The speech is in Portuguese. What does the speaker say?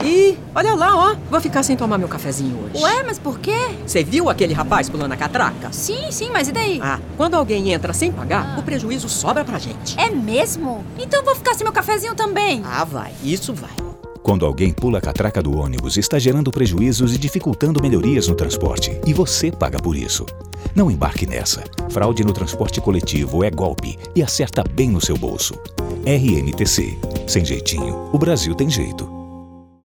Ih, olha lá, ó. Vou ficar sem tomar meu cafezinho hoje. Ué, mas por quê? Você viu aquele rapaz pulando a catraca? Sim, mas e daí? Quando alguém entra sem pagar, o prejuízo sobra pra gente. É mesmo? Então eu vou ficar sem meu cafezinho também. Vai. Isso vai. Quando alguém pula a catraca do ônibus, está gerando prejuízos e dificultando melhorias no transporte. E você paga por isso. Não embarque nessa. Fraude no transporte coletivo é golpe e acerta bem no seu bolso. RNTC. Sem jeitinho, o Brasil tem jeito.